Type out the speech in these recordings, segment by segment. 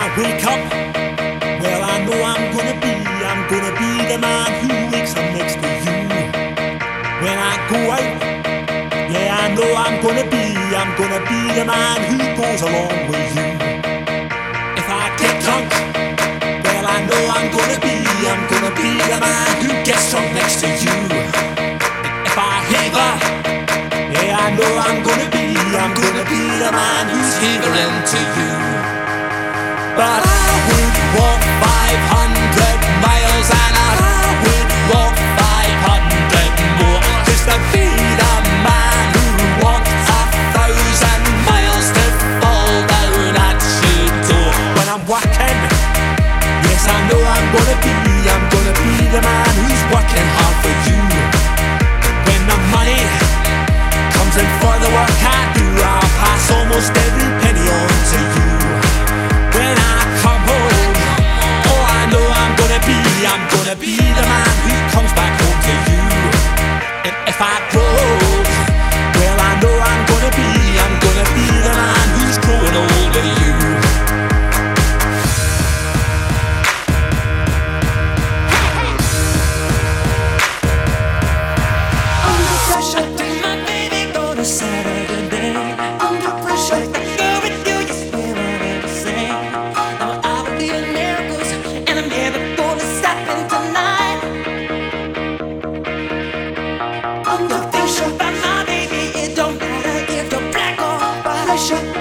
wake up, well I know I'm gonna be the man who wakes up next to you. When I go out, yeah I know I'm gonna be the man who goes along with you. If I get drunk, well I know I'm gonna be the man who gets drunk next to you. If I heaver, yeah I know I'm gonna be the man who's heavering to you. But I would walk 500 miles and I would walk 500 more just to be the man who walked 1,000 miles to fall down at your door. When I'm working, yes I know I'm gonna be the man who's working hard for you. When the money comes in for the work I do, I'll pass almost every penny on to you. When I come home, oh I know I'm gonna be the man who comes back home to you. And if I grow, well I know I'm gonna be the man who's growing old with you. Under pressure, take my baby go to Saturday day. Under pressure, go with you, you swear on everything. Now I believe in miracles, and I'm never gonna stop in tonight. Under pressure, by my baby, it don't matter if you're black or white.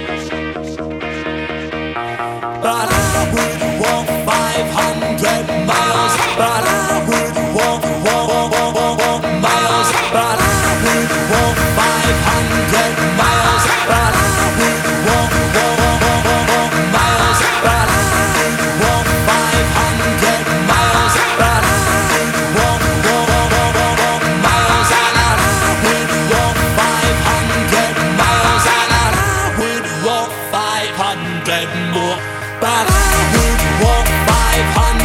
But I would walk 500 miles. But I would walk miles. But I would walk 500 miles. But I would walk miles. But I would walk 500 miles. But I would walk miles. And I would walk 500 miles. And I would walk 500 more. But I would walk 500